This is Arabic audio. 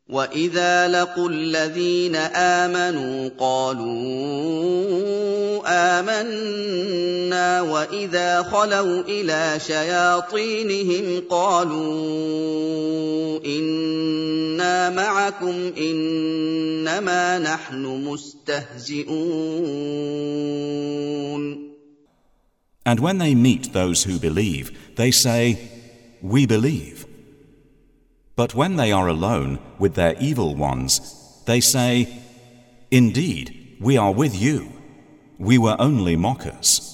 وَإِذَا لَقُوا الَّذِينَ آمَنُوا قَالُوا آمَنَّا وَإِذَا خَلَوْا إِلَىٰ شَيَاطِينِهِمْ قَالُوا إِنَّا مَعَكُمْ إِنَّمَا نَحْنُ مُسْتَهْزِئُونَ. And when they meet those who believe, they say, "We believe." But when they are alone with their evil ones, they say, "Indeed, we are with you. We were only mockers."